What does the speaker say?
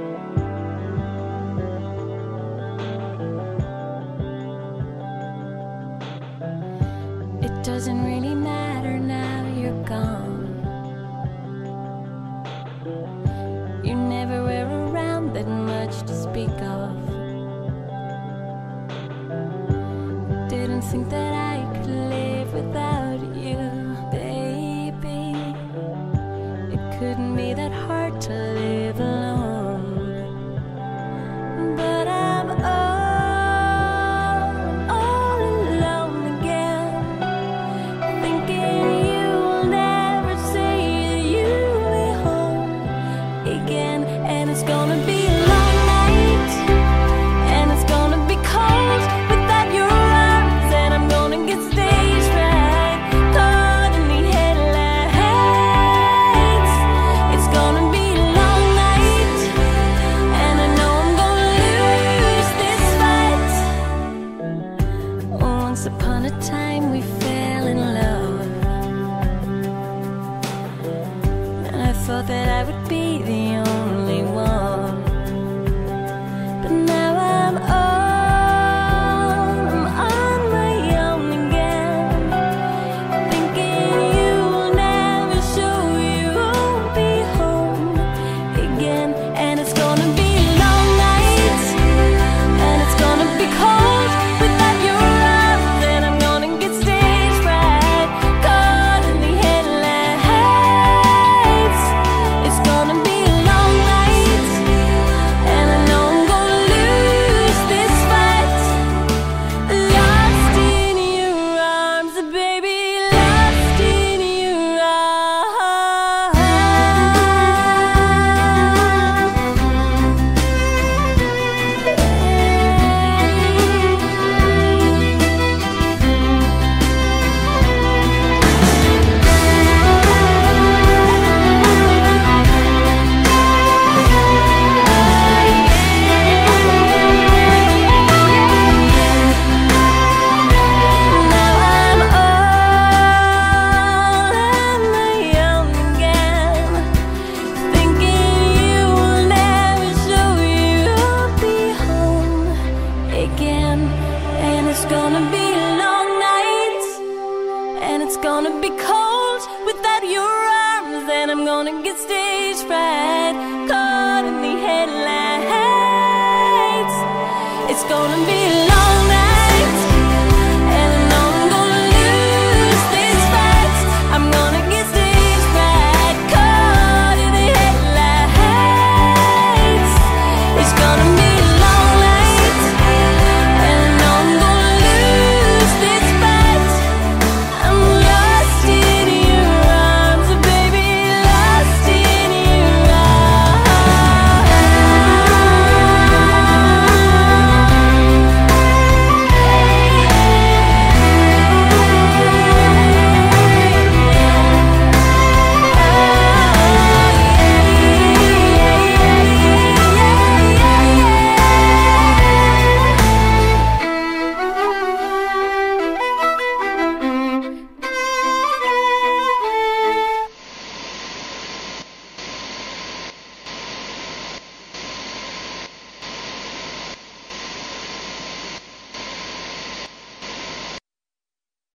It doesn't really matter now you're gone. You never were around that much to speak of. Didn't think that I could live without you, baby. It couldn't be that hard to live alone. But I'm all alone again, thinking you'll never say that you'll be home again. And it's gonna be a long night, and it's gonna be cold without your arms, and I'm gonna get stage fright, caught in the headlights. It's gonna be a long night, and I know I'm gonna lose this fight. Once upon a time we fell in love, and I thought that I would be the only one. But now I'm on my own again, thinking you'll never show you won't be home again. And it's gonna be a long night, and it's gonna be cold without your arms, and I'm gonna get stage fright, caught in the headlights. It's gonna be a long night, and I know I'm gonna lose this fight. Lost in your arms, baby, lost in your arms. Now I'm all on my own again, thinking you will never show you'll be home again. And it's gonna be a long night, and it's gonna be cold without your arms, and I'm gonna get stage fright, caught in the headlights. It's gonna be a long